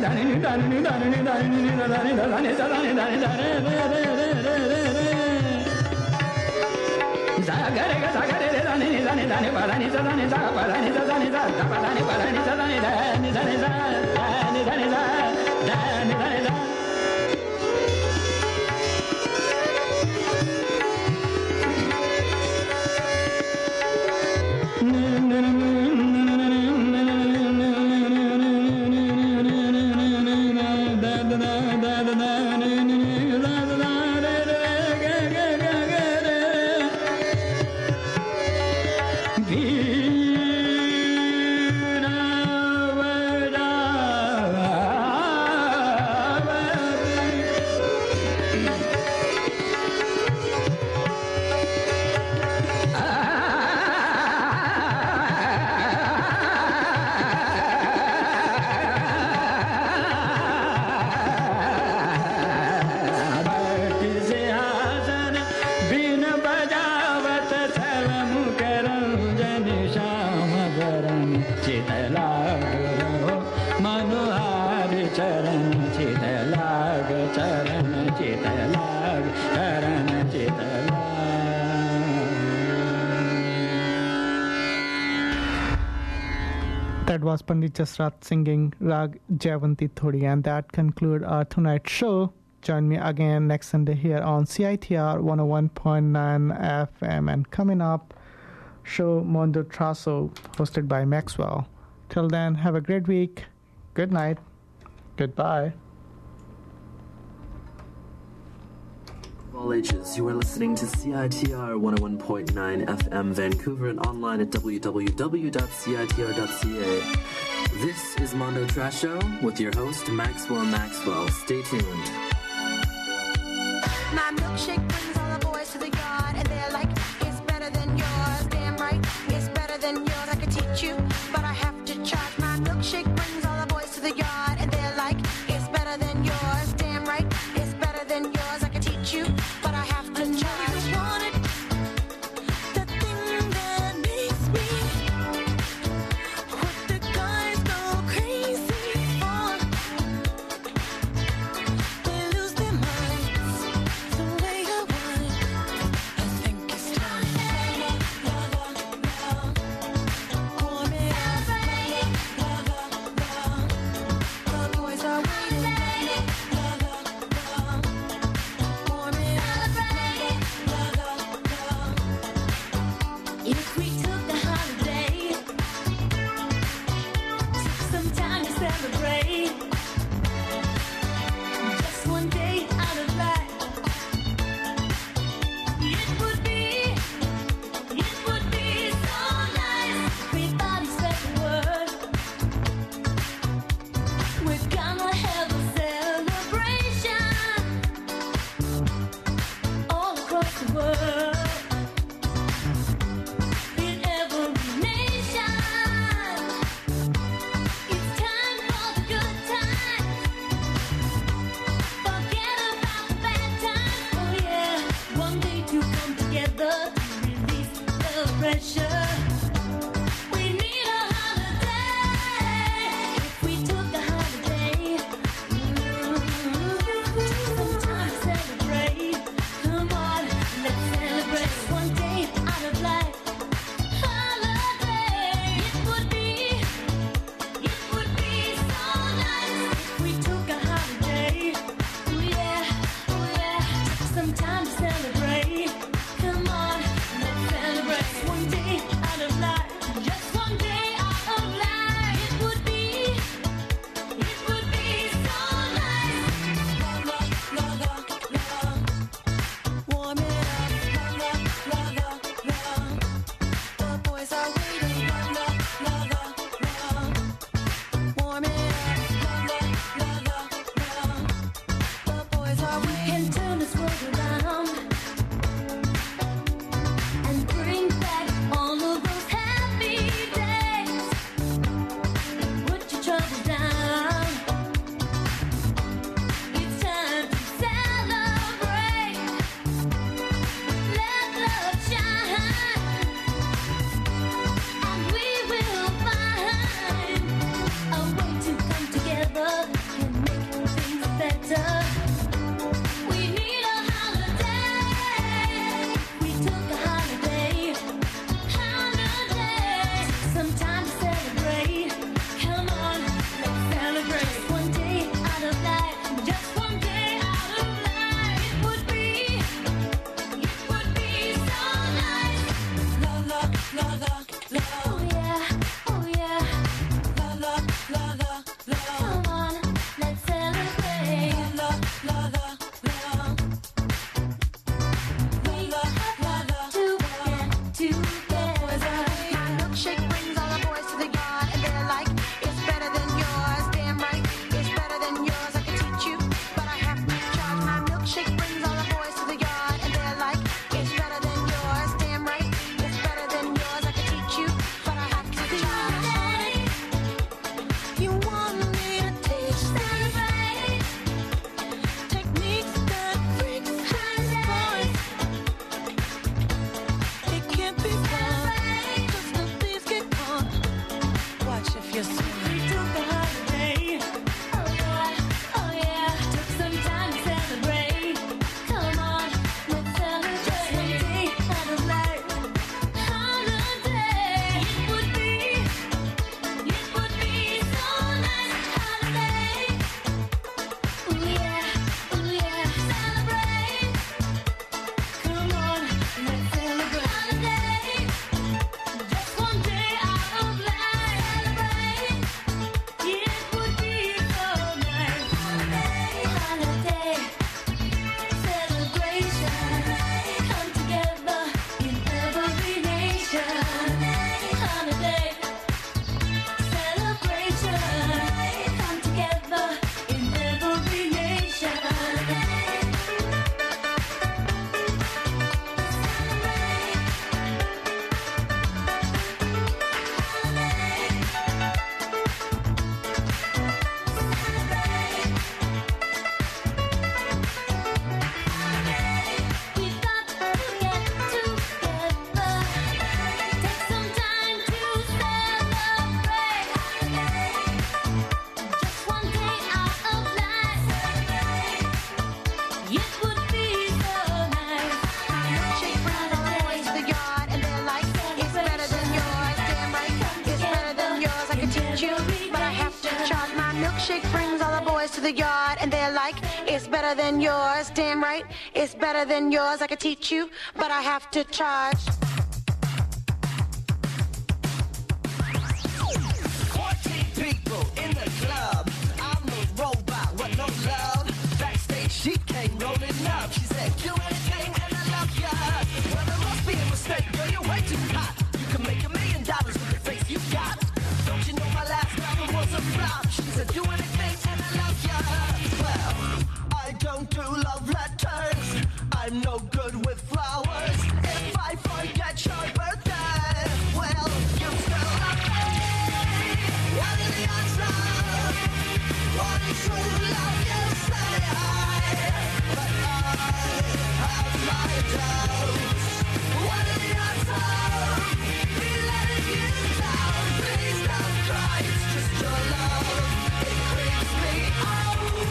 That was Pandit Jasrat singing Rag Jayavanti Thodi, and that concludes our tonight's show. Join me again next Sunday here on CITR 101.9 FM, and coming up, show Mondo Trasso, hosted by Maxwell. Till then, have a great week. Good night. Goodbye. All ages, you are listening to CITR 101.9 FM Vancouver and online at www.citr.ca. This is Mondo Trash Show with your host Maxwell. Stay tuned. My milkshake brings all the boys to the yard, and they're like, it's better than yours. Damn right, it's better than yours. I could teach you, but I have to charge. My milkshake brings all the boys to the yard, and they're like, it's better than yours. Damn right, it's better than yours. I could teach you, but I have to charge. You want it, the thing that makes me, what the guys go crazy for. They lose their minds the way I want. teach you, but I have to charge. My milkshake brings all the boys to the yard, and they're like, it's better than yours. Damn right, it's better than yours. I could teach you, but I have to charge. 14 people in the club. I'm a robot with no love. Backstage, she came rolling up. She said, do anything and I love ya. Well, there must be a mistake, girl, you're way too hot. You can make $1 million with the face you got. Don't you know my last album was a flop? She said, do anything and I love ya. Well, I don't do love letters. I'm no good with flowers. If I forget your birthday, well, you still love me. What are the answer? What is true love? You say but I have my doubts. What are the answer? Be letting you down. Please don't cry. It's just your love. It creeps me out.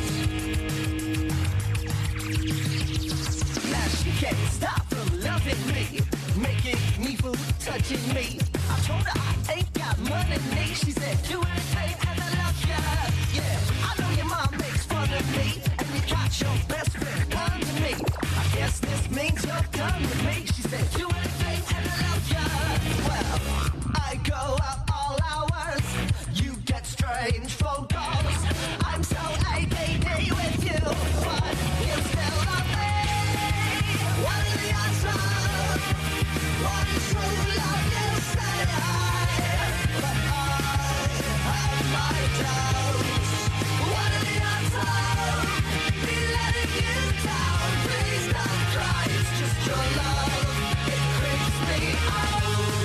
Now she can't stop from loving me, making me food, touching me. I told her I ain't got money, need. She said, do anything and I love ya. Yeah, I know your mom makes fun of me, and you got your best friend come to me. I guess this means you're done with me. She said, do anything and I love ya. Well, I go out all hours. You get strange phone calls. I'm so ADD with you, but you still love me. What are the answer? What is true love? You say but I have my doubts. What are the answer? Be letting you down. Please don't cry. It's just your love. It creeps me out.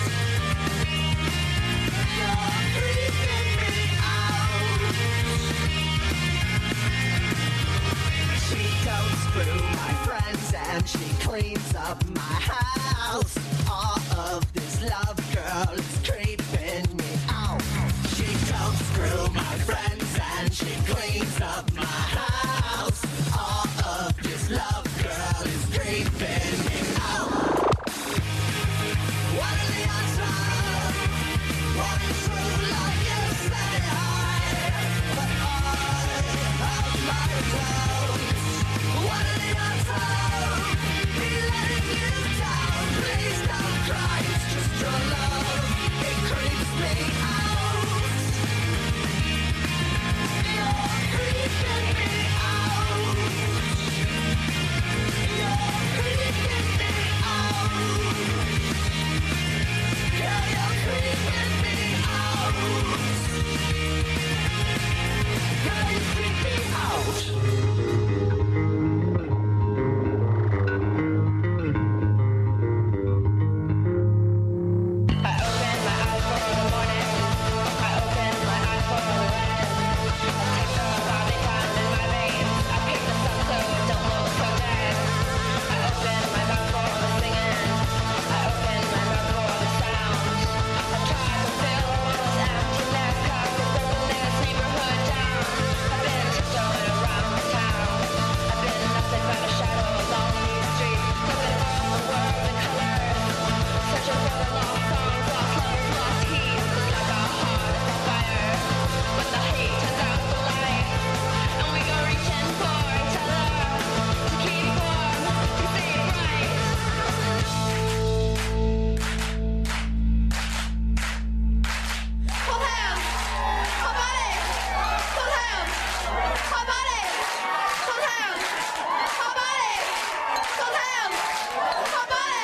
You're creeping me out. She goes through my friends and she cleans up my house. All of this love, girl, is creeping me out. She goes through my friends and she cleans up my house. All of this love, girl, is creeping me out. What are the answers? What is true love? You say but I have my doubts. What are the answers? Be letting you down. Please don't cry. It's just your love. It creeps me out. You're creeping me out. You're creeping me out. Yeah, you're creeping me out. Yeah, you creep me out. I open my eyes for the morning. I open my eyes for the land. I take the Barbican in my veins. I pick the sun so it don't look so dead. I open my mouth for the singing. I open my mouth for the sound. I try to fill all this emptiness, 'cause it's broken this neighborhood down. I've been tiptoeing around the town. I've been nested by the shadow along these streets, looking for all the words and colors, searching for the lost songs, lost lovers, lost heat. Like our heart is on fire, but the hate turns out the light, and we go reaching for each other to keep warm, to say it right. Hold hands, hold body, hold hands, hold body, hold hands, hold body, hold hands, hold body.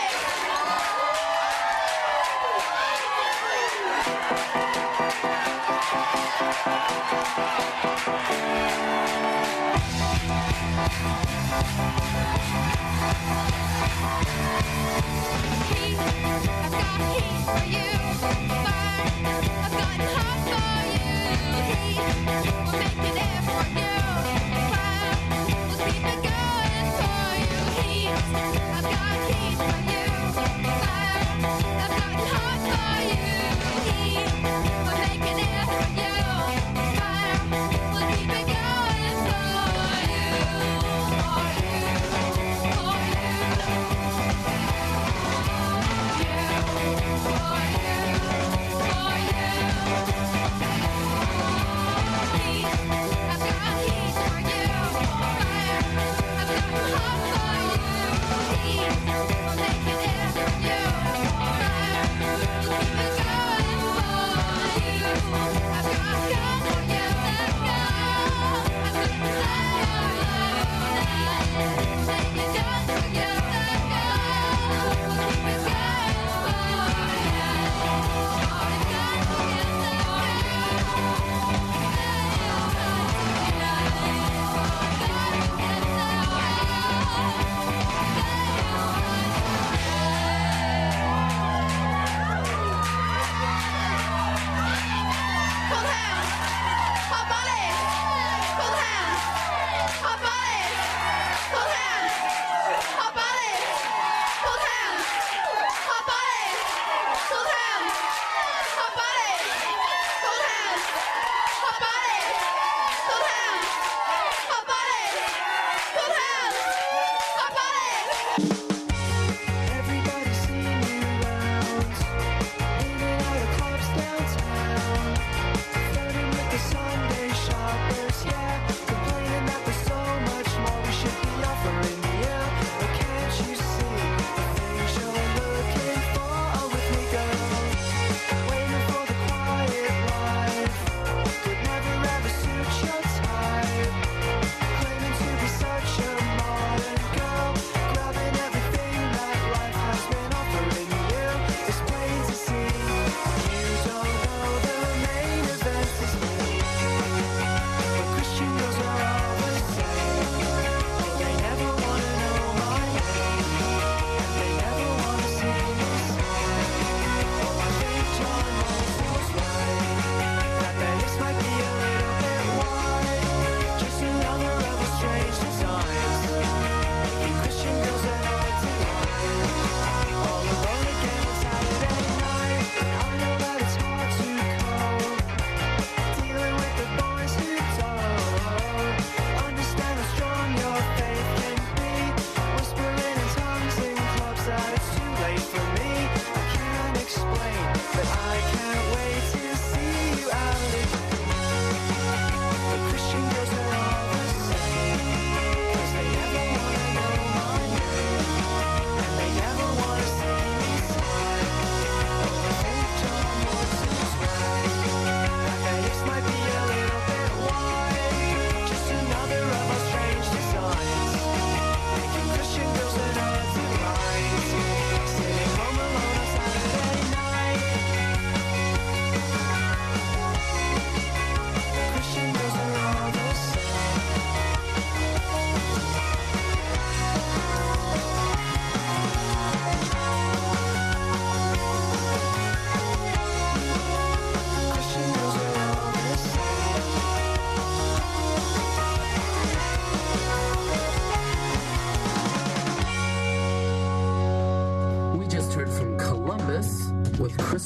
Heat, I've got heat for you. Fire, I've got hot for you. Heat, we'll make it air for you. Fire, we'll keep it going for you. Heat, I've got heat for you. Fire, I've got hot for you. Heat, we'll make it air for you. Fire, we'll keep it going for you. For you, for you. For you, for you.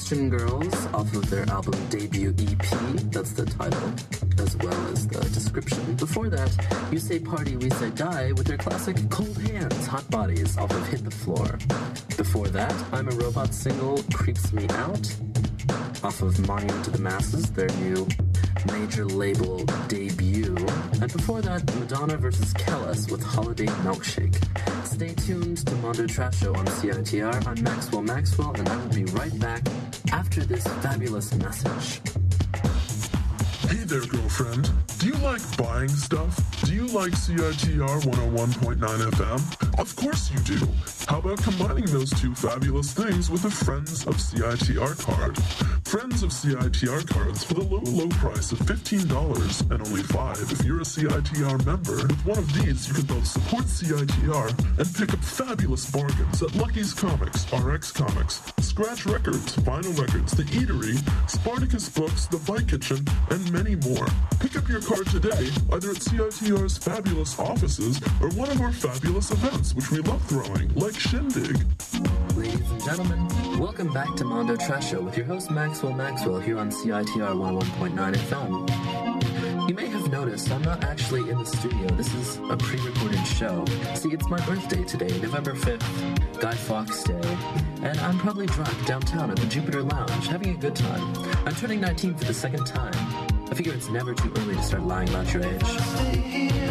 Question Girls off of their album debut EP, that's the title, as well as the description. Before that, You Say Party, We Say Die with their classic Cold Hands, Hot Bodies off of Hit the Floor. Before that, I'm a Robot single, Creeps Me Out, off of Monument to the Masses, their new major label debut. And before that, Madonna vs. Kellis with Holiday Milkshake. Stay tuned to Mondo Trash Show on CITR. I'm Maxwell, and I will be right back after this fabulous message. Hey there, girlfriend. Do you like buying stuff? Do you like CITR 101.9 FM? Of course you do. How about combining those two fabulous things with a Friends of CITR card? Friends of CITR cards for the low price of $15 and only $5 if you're a CITR member. With one of these, you can both support CITR and pick up fabulous bargains at Lucky's Comics, RX Comics, Scratch Records, Vinyl Records, The Eatery, Spartacus Books, The Bike Kitchen, and many more. Pick up your card today, either at CITR's fabulous offices or one of our fabulous events, which we love throwing, like Shindig. Ladies and gentlemen, welcome back to Mondo Trash Show with your host Maxwell here on CITR 101.9 FM. You may have noticed I'm not actually in the studio. This is a pre-recorded show. See, it's my birthday today, November 5th, Guy Fawkes Day, and I'm probably drunk downtown at the Jupiter Lounge, having a good time. I'm turning 19 for the second time. I figure it's never too early to start lying about your age.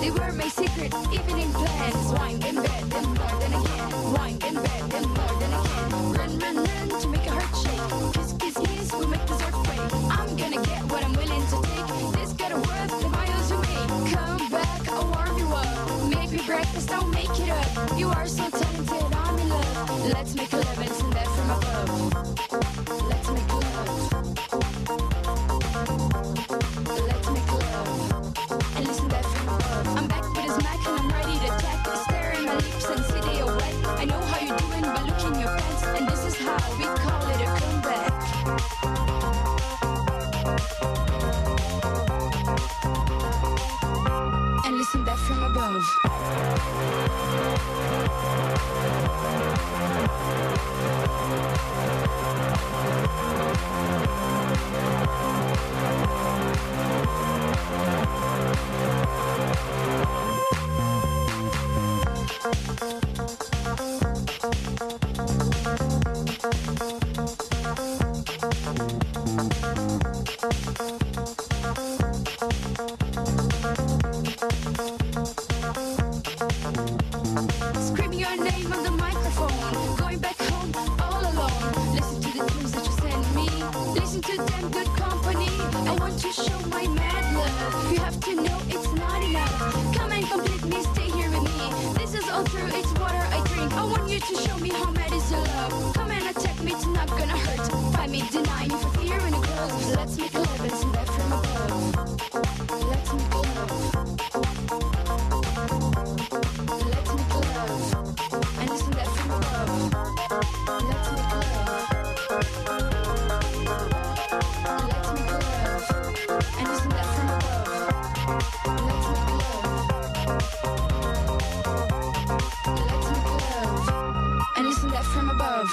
They were my secret evening plans. Wine in bed, then more than again. Wine in bed, then more than again. Run, run, run to make a heart shake. Kiss, kiss, kiss, we make this earthquake. I'm gonna get what I'm willing to take. This gotta worth the miles you make. Come back, I'll warm you up. Make me breakfast, don't make it up. You are so talented, I'm in love. Let's make love and send that from above. Let's make love. Let's make love. And listen that from above. I'm back with a smack and I'm ready to attack. Stare in my lips and say they are wet. I know how you're doing by looking your pants. And this is how we call it a comeback. And listen that from above. Screaming your name on the microphone. Going back home all alone. Listen to the tunes that you send me. Listen to them, good company. I want to show my mad love. You have to know it's not enough. Come and complete me, stay here with me. This is all true, it's water I drink. I want you to show me how mad is your love. Come and attack me, it's not gonna hurt. Find me, deny you for fear and a close. Let's make love and send that from above. Let's make love. Let's make love. And listen that from above. Let's make love. Let's make love. And listen that from above. Let's make love. Let's make love. And listen that from above.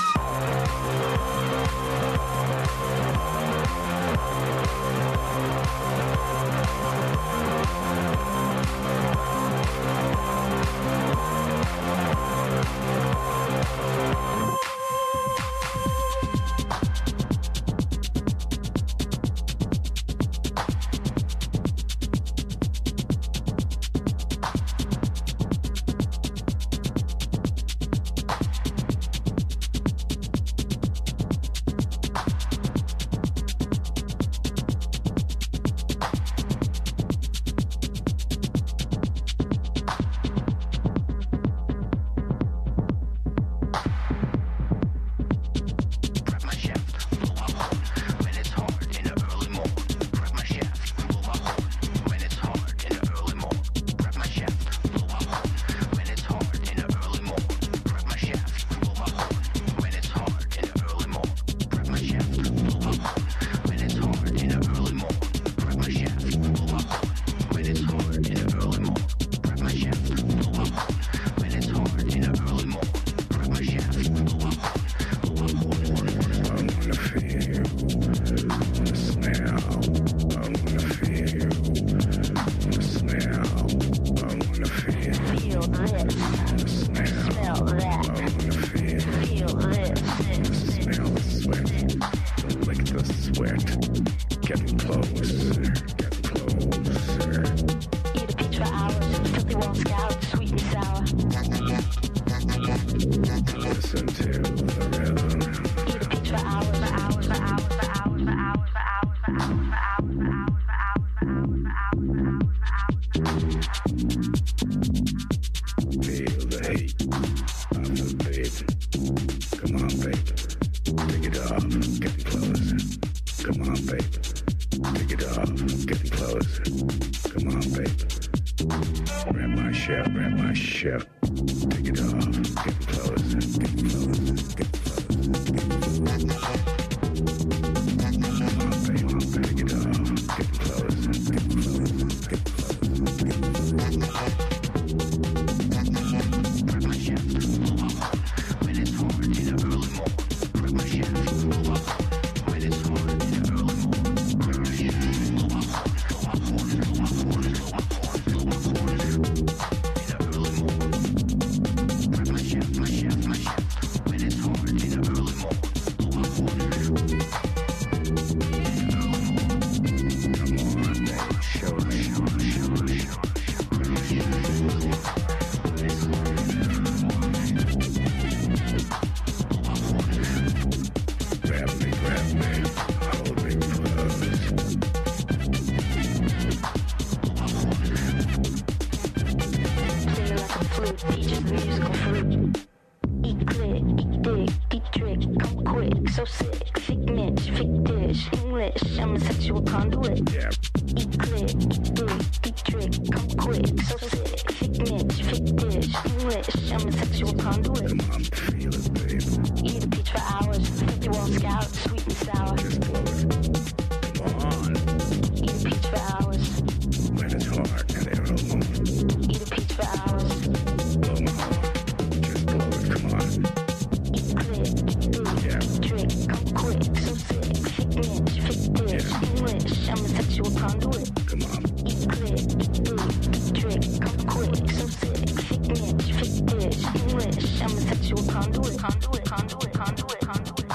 with teachers the musical fruit. Eat click, eat dick, eat trick, come quick, so sick, thick niche, thick dish, English, I'm a sexual conduit. Eat click, eat dick, eat trick, come quick, so sick, thick niche, thick dish, English, I'm a sexual conduit. Come on, feel it, babe. Eat a peach for hours, 50 Wall Scout, sweet and sour. Just blow it. Come on, Eat a peach for hours, when it's hard and they're alone. eat a peach for hours. Blow my horn. Just blow it, come on. Eat click, eat dick, Yeah. eat trick, come quick, so sick, thick niche, thick dish, Yeah. English, I'm a sexual conduit. Come on, Eat click, eat dick, eat trick, come quick, so sick, thick niche, thick dish, English, I'm a sexual conduit. Conduit, conduit, conduit, conduit,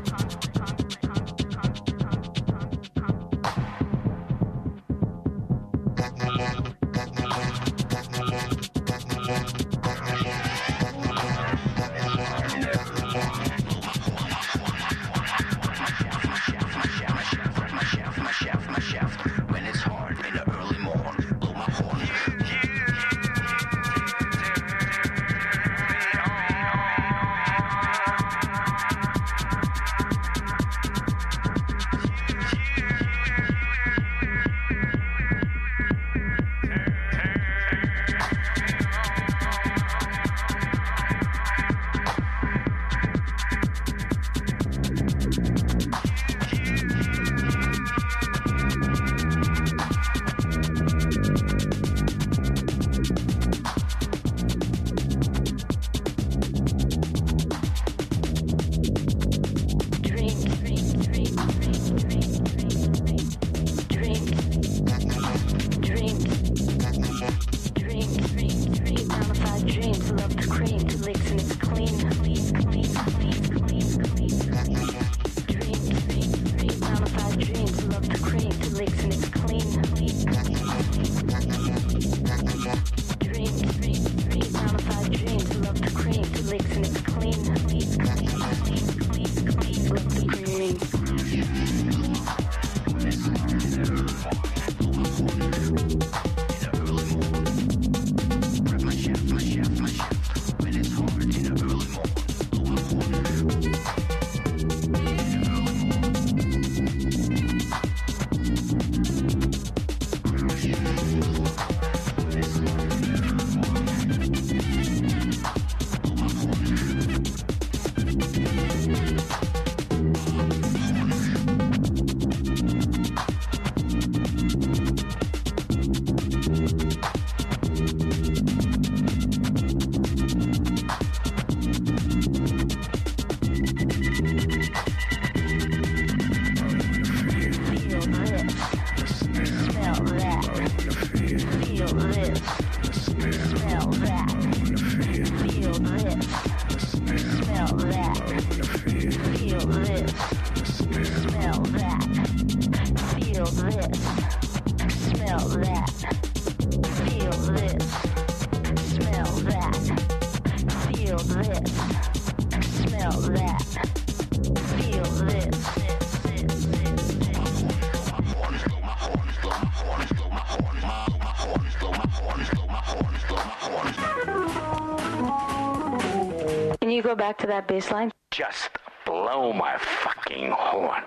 when it's hard in the early morn. Blow my horn. you go back to that bass line? Just blow my fucking horn.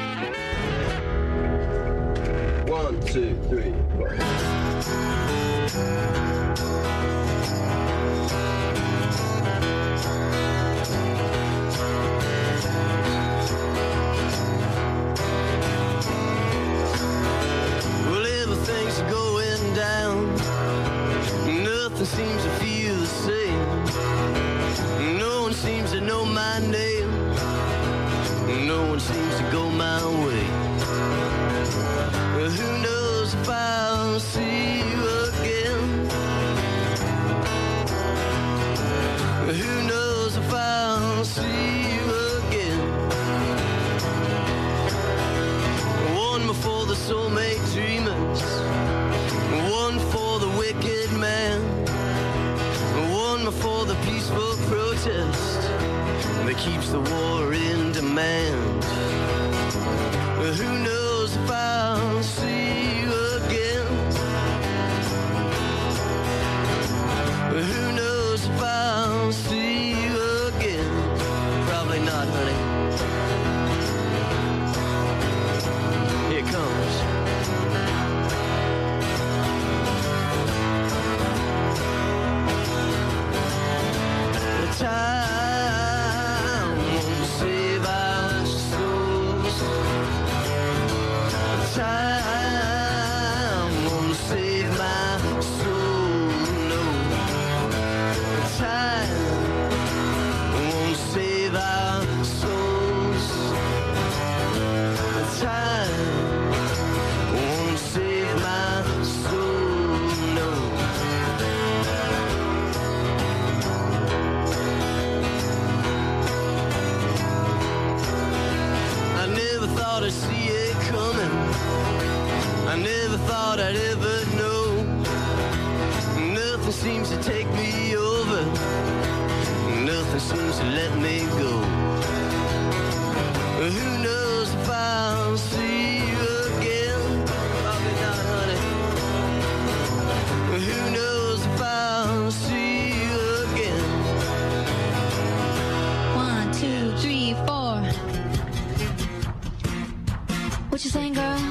1, 2, 3, 4. Well, everything's going down. Nothing seems to feel the same. No one seems to know my name. No one seems to go my way. Well, who knows if I'll see you again? Who knows if I'll see you again? One more for the soulmate dreamers, one for the wicked man, one more for the peaceful protest that keeps the war in demand. Who knows if I'll see you again? Who knows thought I'd ever know. Nothing seems to take me over. Nothing seems to let me go. Who knows if I'll see you again? Probably not, honey. Who knows if I'll see you again? 1, 2, 3, 4. What you saying, girl?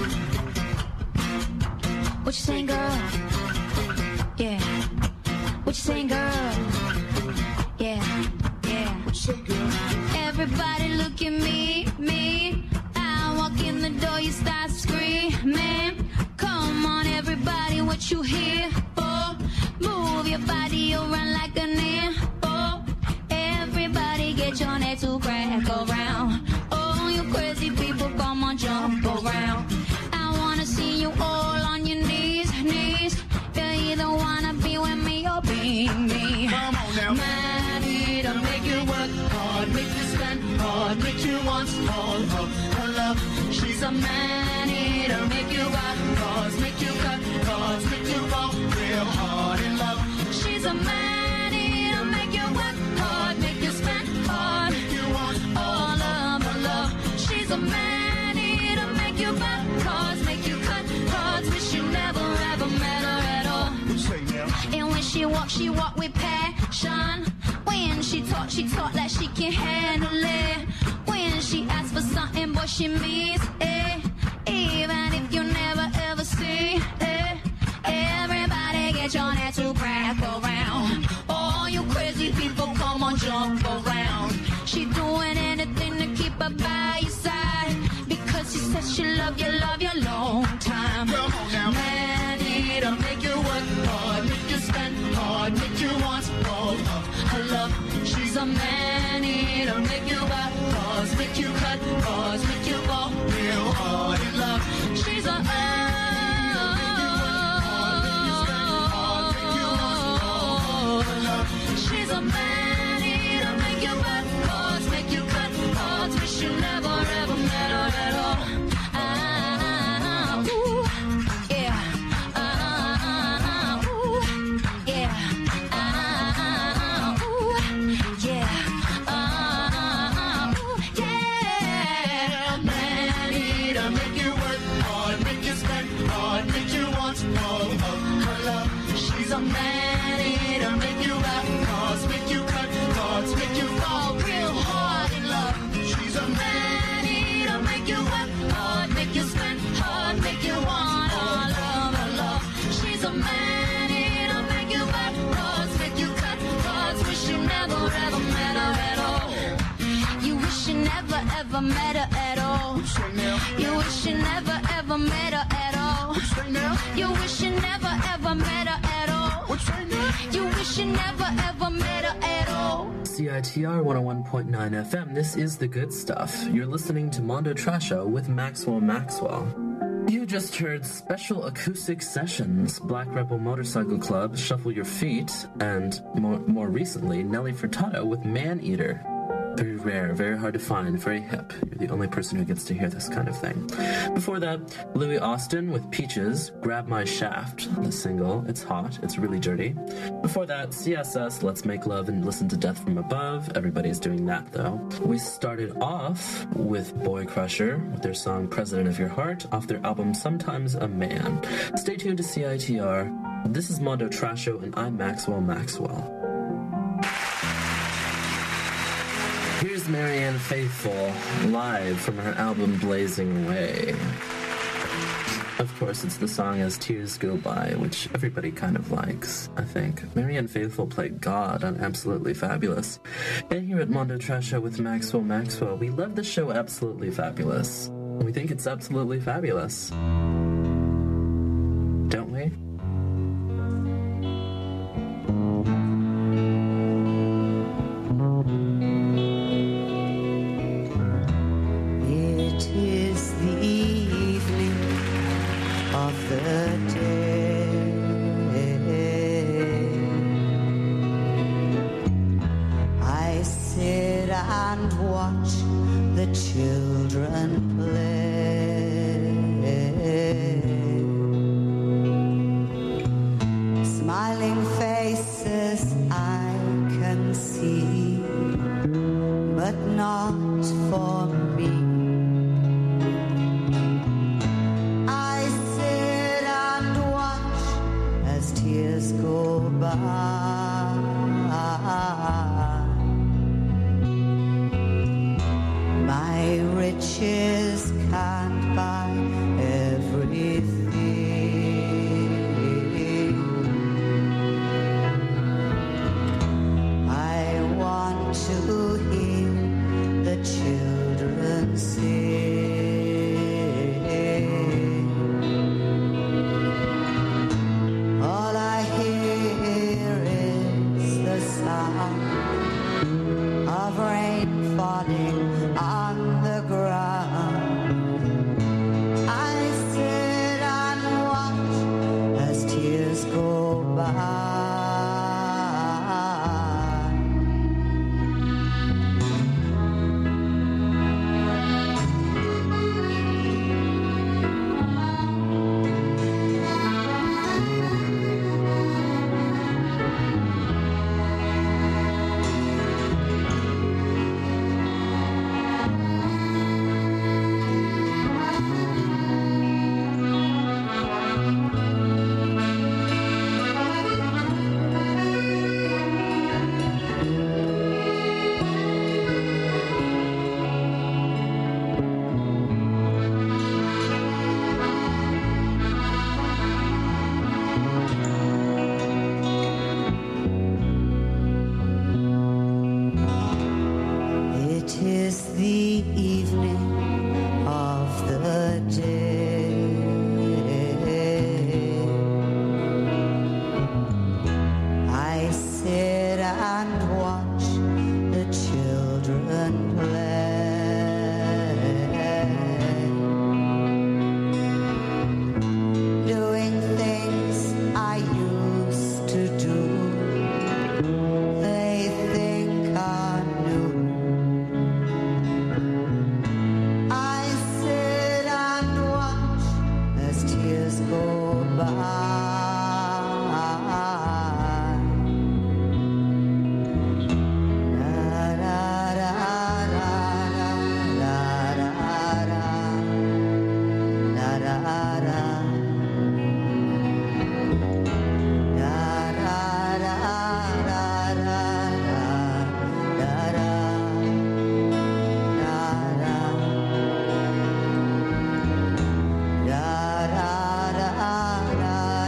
What you saying, girl? Yeah. What you saying, girl? Yeah, yeah. Everybody look at me, me. I walk in the door, you start screaming. Come on, everybody, what you here for? Move your body around like an info. Everybody get your neck to crack around. Oh, you crazy people, come on, jump around. I wanna see you all on your knees, knees. You either wanna be with me or be me. Come on now. Man, it'll make you work hard, make you spend hard, make you want all of her love. She's a man, it'll make you rock cause, make you cut cause, make you fall real hard in love. She's a man, it'll make you work hard, make you spend hard, make you want all of her love. She's a man, it'll make you rock cause, make you cut cause, wish you never ever met her at all. And when she walk with passion. When she talk like she can handle it. When she asks for something, boy, she means it. Even if you never ever see it. Everybody get your head to crack around. All you crazy people, come on, jump around. She doing anything to keep her by your side. Because she says she love you long time. Come on now. Man, it'll make you work hard, make you spend hard, make you want all of her love. She's a man, it'll make you rock cause, make you cut cause, make you fall real hard in love. She's a she's a man, it'll make you rock cause, make you cut cause, wish you never ever met her at all. Ooh, yeah. Ooh, yeah. Ooh, yeah. Yeah. Man, it'll make you work hard, make you spend hard, make you want all of her love. She's a man, it'll make you rock cause, make you cut cards, make you fall real hard in love. She's a man, it'll make you work hard, make you spend hard, make you want all of her love. She's a man, it'll make you work cause, make you cut cards, wish you never ever met her at all. You wish you never ever met her at all. You wish you never ever met her at all. You wish you never ever met her at all. You wish you never ever met her at all. CITR 101.9 FM, this is The Good Stuff. You're listening to Mondo Trasho with Maxwell Maxwell. You just heard Special Acoustic Sessions, Black Rebel Motorcycle Club, Shuffle Your Feet, and more recently, Nelly Furtado with Man Eater. Very rare, very hard to find, very hip. You're the only person who gets to hear this kind of thing. Before that, Louis Austin with Peaches, Grab My Shaft, the single. It's hot, it's really dirty. Before that, CSS, Let's Make Love and Listen to Death from Above. Everybody's doing that, though. We started off with Boy Crusher with their song President of Your Heart off their album Sometimes a Man. Stay tuned to CITR. This is Mondo Trasho, and I'm Maxwell Maxwell. Here's Marianne Faithfull, live from her album Blazing Away. Of course, it's the song As Tears Go By, which everybody kind of likes, I think. Marianne Faithfull played God on Absolutely Fabulous. And here at Mondo Trasho with Maxwell Maxwell, we love the show Absolutely Fabulous. We think it's absolutely fabulous. Don't we? It is the evening of the day. I sit and watch the children play. years go by. My riches can't buy everything. I want to hear the children sing. All I hear is the sound of rain falling on the ground. I sit and watch as tears go by. It is the evening of the day. I sit and watch the children play, doing things I used to do. They think I knew. I sit and watch as tears go by. La, da, da, da, da, da, da, da, da, da, da. Da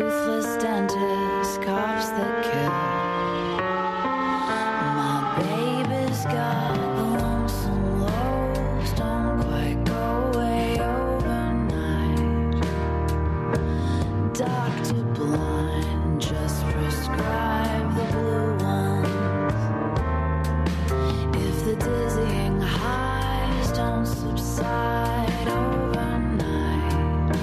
Ruthless dentists, cops that kill. My baby's got the lonesome lows, don't quite go away overnight. Doctor blind, just prescribe the blue ones. If the dizzying highs don't subside overnight,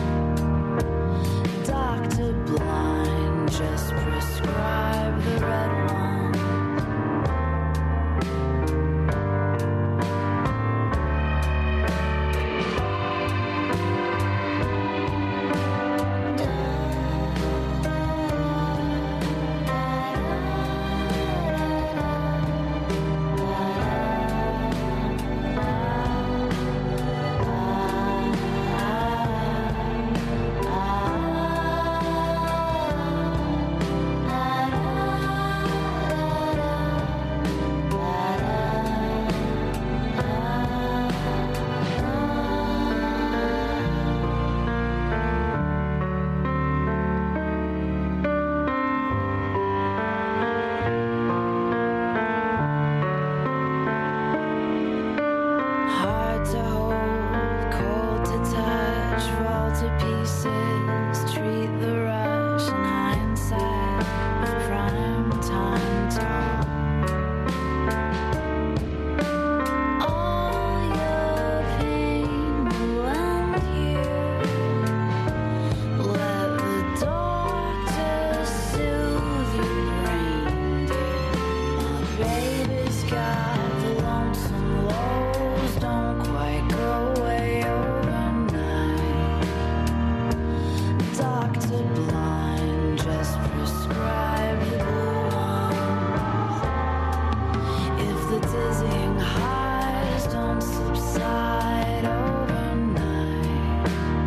Doctor blind, just prescribe the red one. Hard to hold, cold to touch, fall to pieces, treat the rush in hindsight of prime time talk. All your pain will end here. Let the doctor soothe your brain, dear. My baby's got the lonesome lows, don't quite go away overnight. Doctor blind, just prescribe the blue ones. If the dizzying highs don't subside overnight,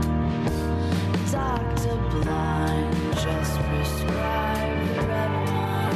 Doctor blind, just prescribe the red one.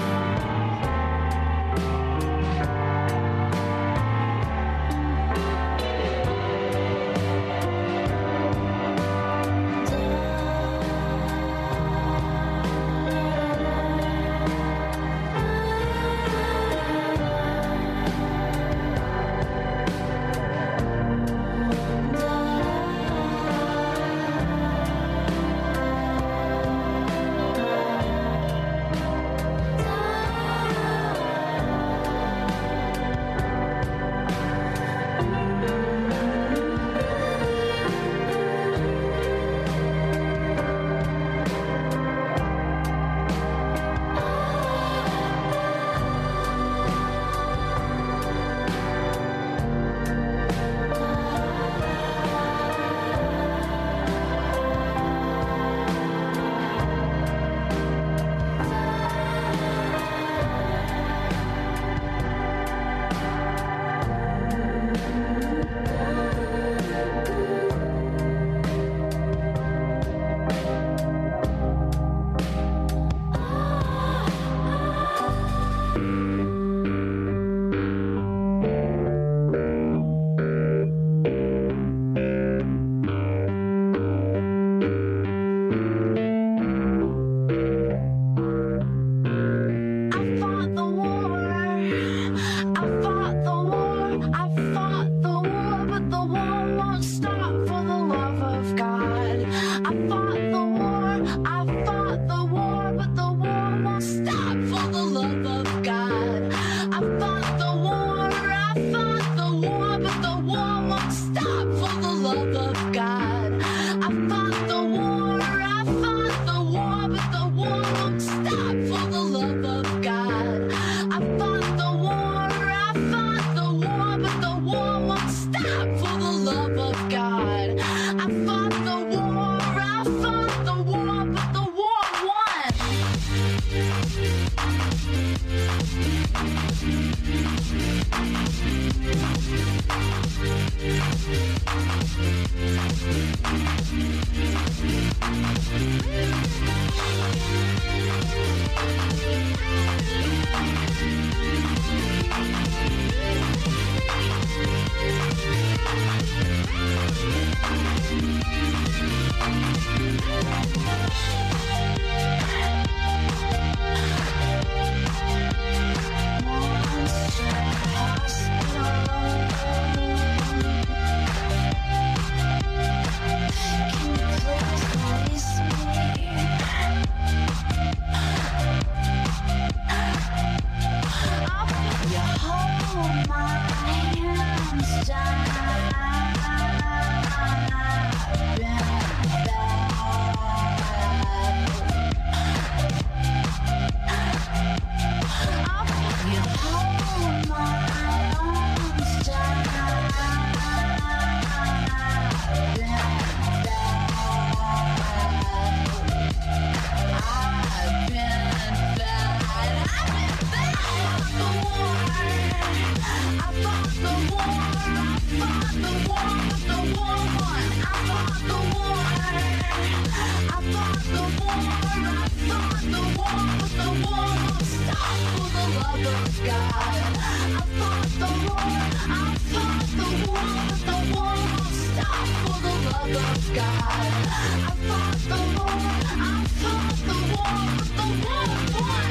love of God. I fought the war, I fought the war, but the war won't stop for the love of God. I fought the war, I fought the war, but the war won.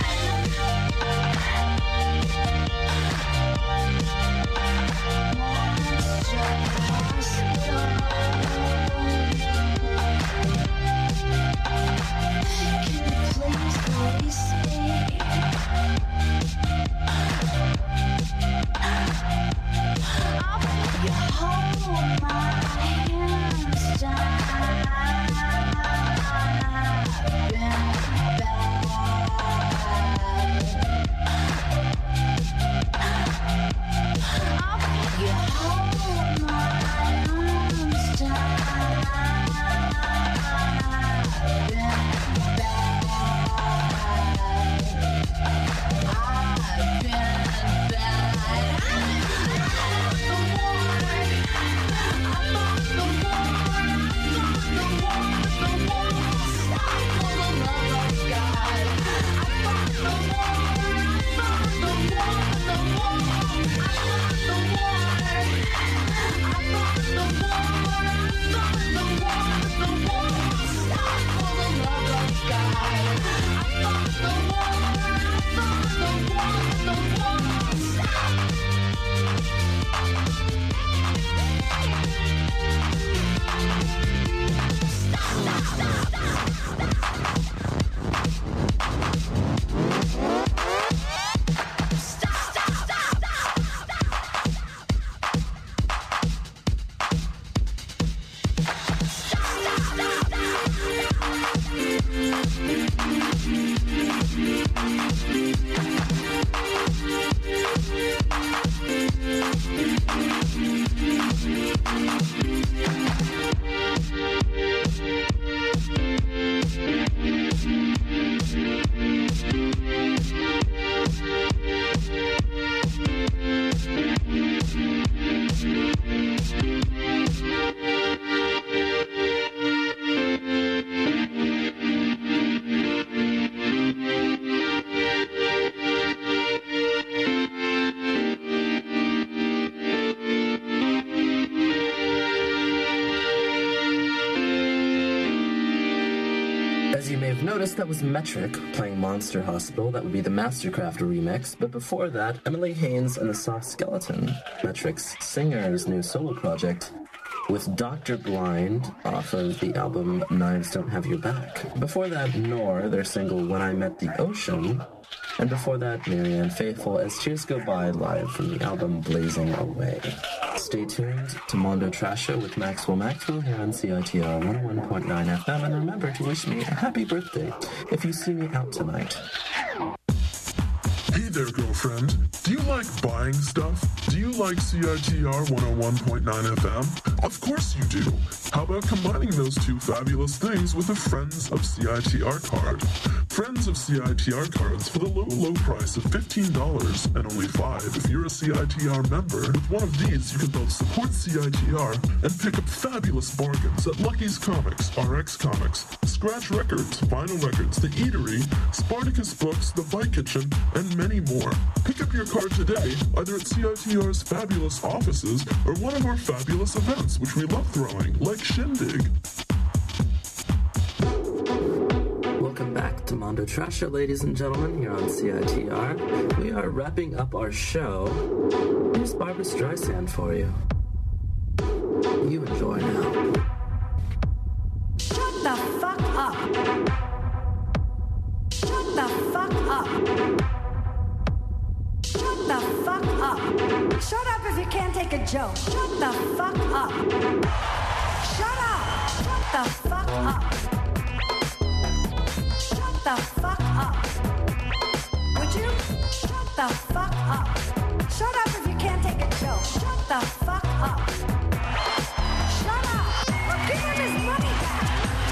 Noticed that was Metric playing Monster Hospital. That would be the Mastercraft remix. But before that, Emily Haynes and the Soft Skeleton, Metric's singer's new solo project, with Dr. Blind off of the album Knives Don't Have Your Back. Before that, Nor, their single When I Met the Ocean. And before that, Marianne Faithfull as Tears Go By live from the album Blazing Away. Stay tuned to Mondo Trasho with Maxwell here on CITR 101.9 FM, and remember to wish me a happy birthday if you see me out tonight. Hey there, girlfriend. Do you like buying stuff? Do you like CITR 101.9 FM? Of course you do. How about combining those two fabulous things with a Friends of CITR card? Friends of CITR cards for the low price of $15 and only $5 if you're a CITR member. With one of these, you can both support CITR and pick up fabulous bargains at Lucky's Comics, RX Comics, Scratch Records, Vinyl Records, The Eatery, Spartacus Books, The Bike Kitchen, and many more. Pick up your card today, either at CITR's fabulous offices or one of our fabulous events, which we love throwing, like Shindig. Welcome back to Mondo Trasho, ladies and gentlemen, here on CITR. We are wrapping up our show. Here's Barbra Streisand for you. You enjoy now. Shut the fuck up. Shut the fuck up. Shut the fuck up. Shut up if you can't take a joke. Shut the fuck up. Shut up. Shut the fuck up. Shut the fuck up. Would you? Shut the fuck up. Shut up if you can't take a joke. Shut the fuck up. Shut up. Or give him his money back.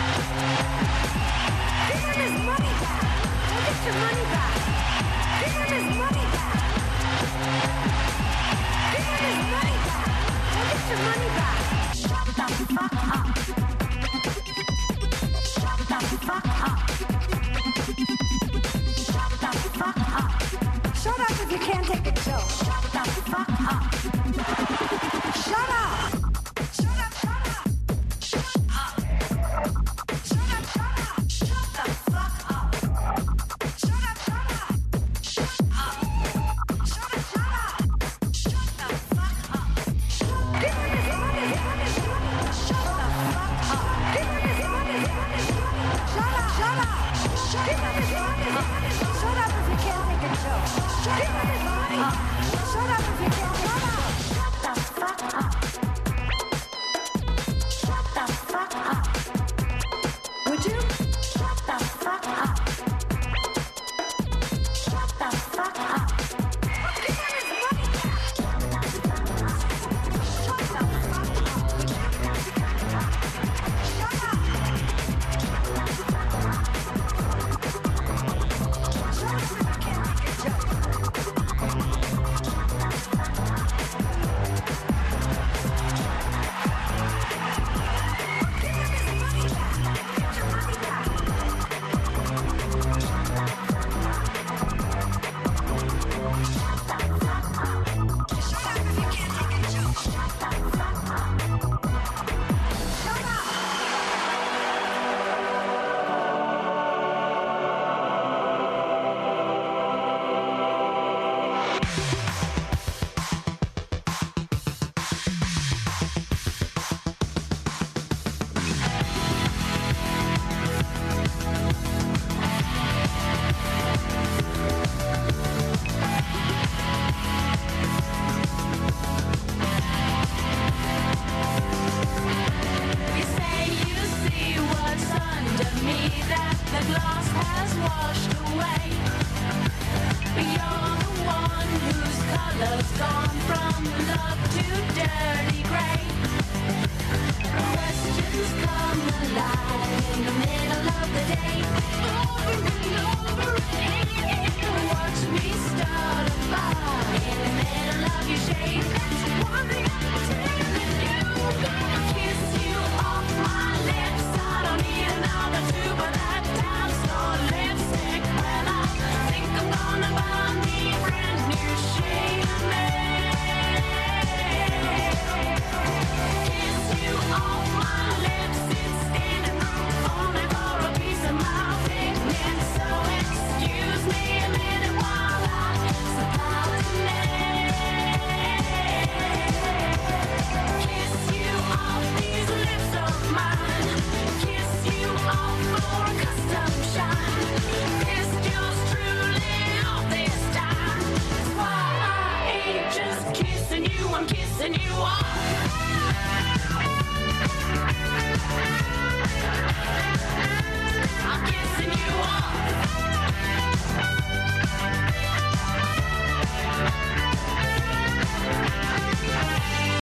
Give him his money back. Or get your money back. Give him his money back. Give him his money back. Or get your money back. Shut the fuck up. Shut up if you can't take a joke. Shut up. Shut up if you can't take a joke. Shut the fuck up. Shut the fuck up. Would you? Shut the fuck up. Shut the fuck up. Give him his money back. Shut the fuck up. Shut up.